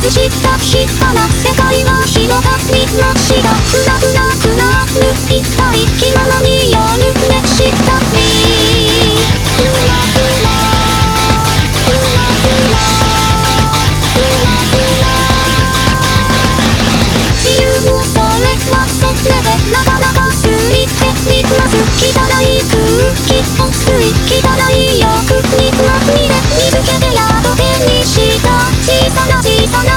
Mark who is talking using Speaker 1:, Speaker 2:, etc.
Speaker 1: 外した火花、世界は広がりました。ふらふらふらる一体気ままにやる熱したり、ふらふらふらふらふらふら、自由をされますねでなかなかついてみます。汚い空気を吸い、汚い役にまみれ、水気で宿手にした小さな小さな